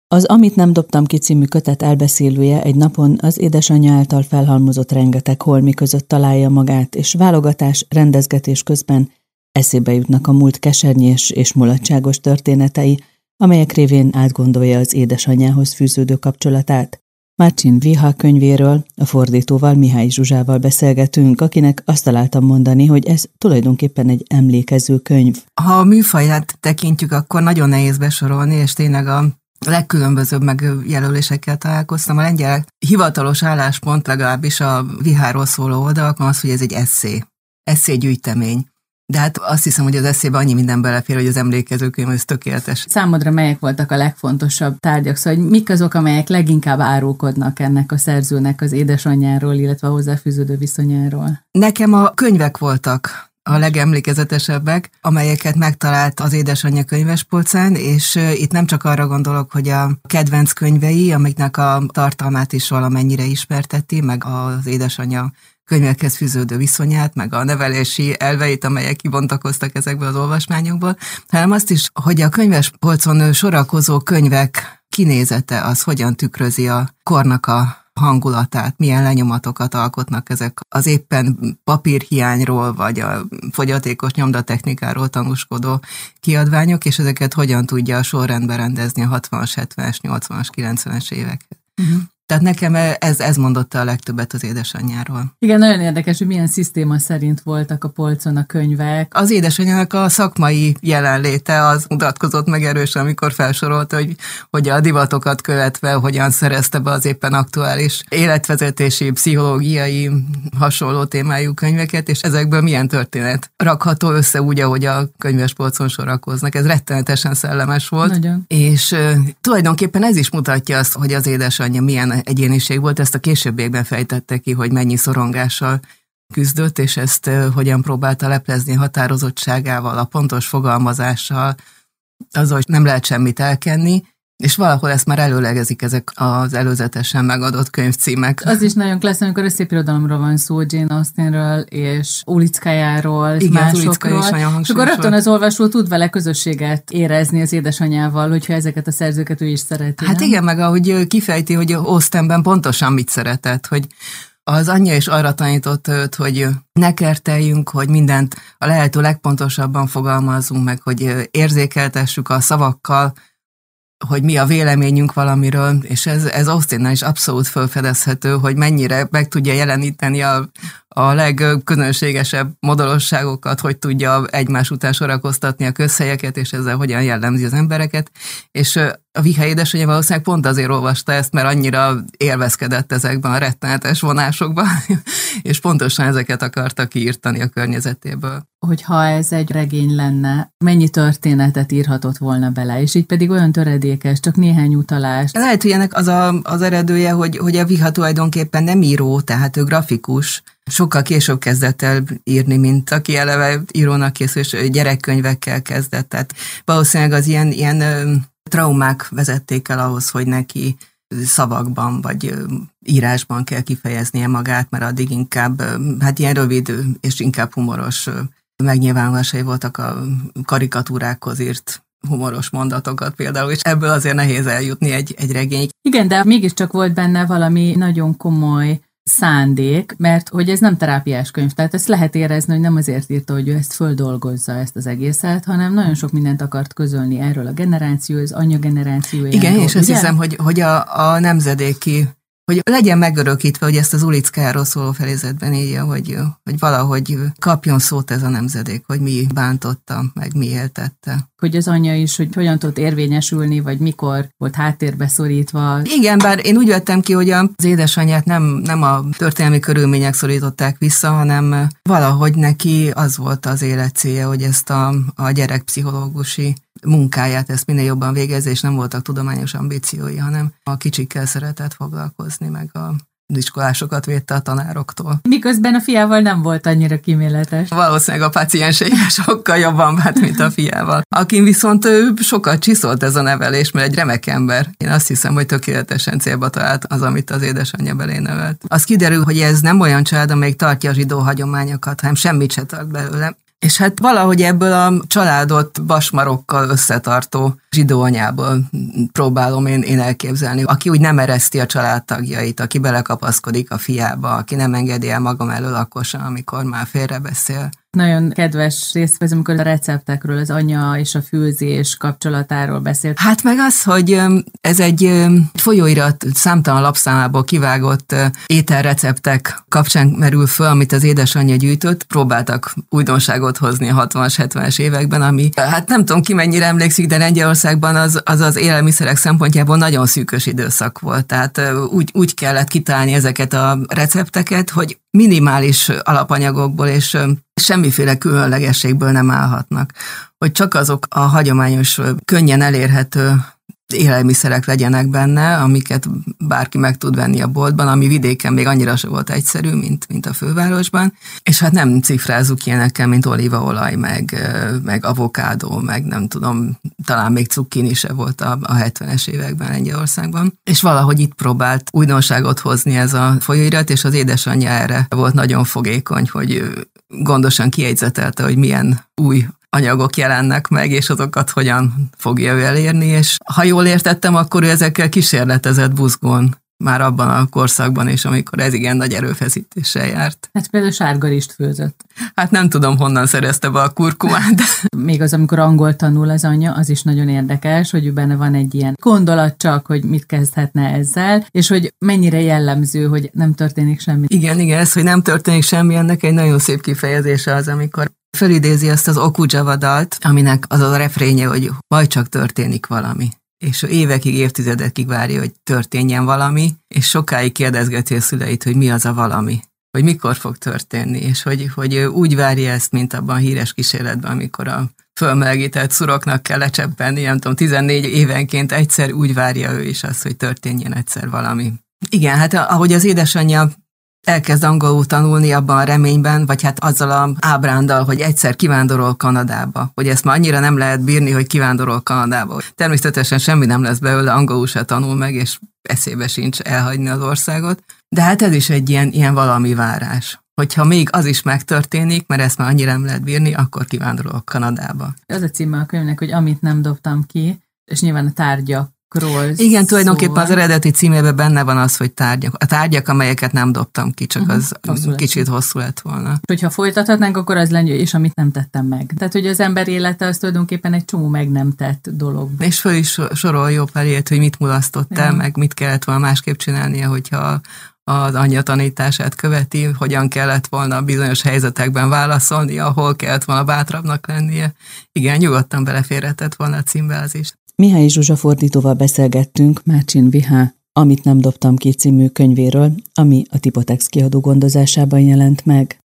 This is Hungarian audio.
Az Amit nem dobtam ki című kötet elbeszélője egy napon az édesanyja által felhalmozott rengeteg holmi között találja magát, és válogatás, rendezgetés közben eszébe jutnak a múlt kesernyés és mulatságos történetei, amelyek révén átgondolja az édesanyjához fűződő kapcsolatát. Marcin Viha könyvéről a fordítóval, Mihály Zsuzsával beszélgetünk, akinek azt találtam mondani, hogy ez tulajdonképpen egy emlékező könyv. Ha a műfaját tekintjük, akkor nagyon nehéz besorolni, és tényleg a legkülönbözőbb megjelölésekkel találkoztam. A lengyel hivatalos álláspont legalábbis a Viháról szóló oldalakon az, hogy ez egy esszégyűjtemény. De hát azt hiszem, hogy az eszébe annyi minden belefér, hogy az emlékezőkönyv ez tökéletes. Számodra melyek voltak a legfontosabb tárgyak? Szóval, hogy mik azok, amelyek leginkább árulkodnak ennek a szerzőnek az édesanyjáról, illetve a hozzáfűződő viszonyáról? Nekem a könyvek voltak a legemlékezetesebbek, amelyeket megtalált az édesanyja könyvespolcán, és itt nem csak arra gondolok, hogy a kedvenc könyvei, amiknek a tartalmát is valamennyire ismerteti, meg az édesanyja könyvekhez fűződő viszonyát, meg a nevelési elveit, amelyek kibontakoztak ezekből az olvasmányokból, hanem azt is, hogy a könyvespolcon sorakozó könyvek kinézete az hogyan tükrözi a kornak a hangulatát, milyen lenyomatokat alkotnak ezek az éppen papírhiányról, vagy a fogyatékos nyomdatechnikáról tanúskodó kiadványok, és ezeket hogyan tudja a sorrendbe rendezni a 60-as, 70-es, 80-as, 90-es évekhez. Tehát nekem ez mondotta a legtöbbet az édesanyjáról. Igen, nagyon érdekes, hogy milyen szisztéma szerint voltak a polcon a könyvek. Az édesanyjának a szakmai jelenléte az mutatkozott meg erősen, amikor felsorolta, hogy a divatokat követve hogyan szerezte be az éppen aktuális életvezetési, pszichológiai hasonló témájú könyveket, és ezekből milyen történet rakható össze úgy, ahogy a könyvespolcon sorakoznak. Ez rettenetesen szellemes volt. Nagyon. És tulajdonképpen ez is mutatja azt, hogy az édesanyja milyen egyéniség volt, ezt a későbbiekben fejtette ki, hogy mennyi szorongással küzdött, és ezt hogyan próbálta leplezni határozottságával, a pontos fogalmazással, azzal, hogy nem lehet semmit elkenni, és valahol ezt már előlegezik ezek az előzetesen megadott könyvcímek. Az is nagyon klassz, amikor a szépirodalomról van szó, Jane Austenről és Ulickájáról, és másokról. És akkor rögtön az olvasó tud vele közösséget érezni az édesanyjával, hogyha ezeket a szerzőket ő is szereti. Hát nem? igen, meg ahogy kifejti, hogy Austenben pontosan mit szeretett, hogy az anyja is arra tanította őt, hogy ne kerteljünk, hogy mindent a lehető legpontosabban fogalmazzunk meg, hogy érzékeltessük a szavakkal, hogy mi a véleményünk valamiről, és ez Austennál is abszolút felfedezhető, hogy mennyire meg tudja jeleníteni a legközönségesebb modorosságokat, hogy tudja egymás után sorakoztatni a közhelyeket, és ezzel hogyan jellemzi az embereket. És a Viha édesanyja valószínűleg pont azért olvasta ezt, mert annyira élvezkedett ezekben a rettenetes vonásokban, és pontosan ezeket akarta kiírtani a környezetéből. Hogyha ez egy regény lenne, mennyi történetet írhatott volna bele, és így pedig olyan töredékes, csak néhány utalás. Lehet, hogy ennek az eredője, hogy a Viha tulajdonképpen nem író, tehát ő grafikus, sokkal később kezdett el írni, mint aki eleve írónak készül, és gyerekkönyvekkel kezdett. Tehát valószínűleg az ilyen traumák vezették el ahhoz, hogy neki szavakban vagy írásban kell kifejeznie magát, mert addig inkább, hát ilyen rövid és inkább humoros megnyilvánulásai voltak a karikatúrákhoz írt humoros mondatokat például, és ebből azért nehéz eljutni egy regény. Igen, de mégiscsak volt benne valami nagyon komoly szándék, mert hogy ez nem terápiás könyv, tehát ezt lehet érezni, hogy nem azért írta, hogy ő ezt földolgozza, ezt az egészet, hanem nagyon sok mindent akart közölni erről a generáció, az anya generációjáról. Igen, és azt hiszem, hogy a nemzedéki, hogy legyen megörökítve, hogy ezt az Ulickájáról szóló fejezetben írja, hogy valahogy kapjon szót ez a nemzedék, hogy mi bántotta, meg mi éltette. Hogy az anyja is, hogy hogyan tudott érvényesülni, vagy mikor volt háttérbe szorítva. Igen, bár én úgy vettem ki, hogy az édesanyját nem a történelmi körülmények szorították vissza, hanem valahogy neki az volt az élet célja, hogy ezt a gyerekpszichológusi munkáját ezt minél jobban végezze, és nem voltak tudományos ambíciói, hanem a kicsikkel szeretett foglalkozni, meg a iskolásokat védte a tanároktól. Miközben a fiával nem volt annyira kíméletes. Valószínűleg a pácienseivel sokkal jobban vált, mint a fiával. Akin viszont sokat csiszolt ez a nevelés, mert egy remek ember. Én azt hiszem, hogy tökéletesen célba talált az, amit az édesanyja belé nevelt. Az kiderül, hogy ez nem olyan család, amelyik tartja a zsidó hagyományokat, hanem semmit se tart belőle. És hát valahogy ebből a családot basmarokkal összetartó zsidó anyából próbálom én elképzelni, aki úgy nem ereszti a családtagjait, aki belekapaszkodik a fiába, aki nem engedi el magam elől akkor sem, amikor már félrebeszél. Nagyon kedves részt vesz, amikor a receptekről, az anya és a főzés kapcsolatáról beszélt. Hát meg az, hogy ez egy folyóirat számtalan lapszámából kivágott ételreceptek kapcsán merül föl, amit az édesanyja gyűjtött. Próbáltak újdonságot hozni a 60-as, 70-es években, ami hát nem tudom ki mennyire emlékszik, de Lengyelországban az élelmiszerek szempontjából nagyon szűkös időszak volt. Tehát úgy kellett kitalálni ezeket a recepteket, hogy minimális alapanyagokból és semmiféle különlegességből nem állhatnak. Hogy csak azok a hagyományos, könnyen elérhető élelmiszerek legyenek benne, amiket bárki meg tud venni a boltban, ami vidéken még annyira se volt egyszerű, mint a fővárosban. És hát nem cifrázzuk ilyenekkel, mint olívaolaj, meg avokádó, meg nem tudom, talán még cukkini se volt a 70-es években Lengyelországban. És valahogy itt próbált újdonságot hozni ez a folyóirat, és az édesanyja erre volt nagyon fogékony, hogy gondosan kiegyzetelte, hogy milyen új anyagok jelennek meg, és azokat hogyan fogja ő elérni, és ha jól értettem, akkor ő ezekkel kísérletezett buzgón már abban a korszakban, és amikor ez igen nagy erőfeszítéssel járt. Hát például sárgarist főzött. Hát nem tudom, honnan szerezte be a kurkumát. De... Még az, amikor angol tanul az anyja, az is nagyon érdekes, hogy benne van egy ilyen gondolat csak, hogy mit kezdhetne ezzel, és hogy mennyire jellemző, hogy nem történik semmi. Igen, ez, hogy nem történik semmi, ennek egy nagyon szép kifejezése az, amikor felidézi azt az Okujava dalt, aminek az a refrénye, hogy majd csak történik valami. És évekig, évtizedekig várja, hogy történjen valami, és sokáig kérdezgeti a szüleit, hogy mi az a valami, hogy mikor fog történni, és hogy úgy várja ezt, mint abban a híres kísérletben, amikor a fölmelegített szuroknak kell lecseppenni, nem tudom, 14 évenként egyszer úgy várja ő is azt, hogy történjen egyszer valami. Igen, hát ahogy az édesanyja elkezd angolul tanulni abban a reményben, vagy hát azzal az ábrándal, hogy egyszer kivándorol Kanadába, hogy ezt már annyira nem lehet bírni, hogy kivándorol Kanadába. Természetesen semmi nem lesz belőle, angolul se tanul meg, és eszébe sincs elhagyni az országot, de hát ez is egy ilyen valami várás. Hogyha még az is megtörténik, mert ezt már annyira nem lehet bírni, akkor kivándorol Kanadába. Az a címe a könyvnek, hogy amit nem dobtam ki, és nyilván a tárgyak. Igen, tulajdonképpen az eredeti címében benne van az, hogy tárgyak. A tárgyak, amelyeket nem dobtam ki, csak az kicsit hosszú lett volna. Hogyha folytathatnánk, akkor az lenne, és amit nem tettem meg. Tehát, hogy az ember élete az tulajdonképpen egy csomó meg nem tett dolog. És föl is sorol jobb elért, hogy mit mulasztott el, meg mit kellett volna másképp csinálnia, hogyha az anyja tanítását követi, hogyan kellett volna bizonyos helyzetekben válaszolni, ahol kellett volna bátrabbnak lennie. Igen, nyugodtan beleférhetett volna a címbe az is. Mihály Zsuzsa fordítóval beszélgettünk Márcsin Vihá Amit nem dobtam ki című könyvéről, ami a Tipotex kiadó gondozásában jelent meg.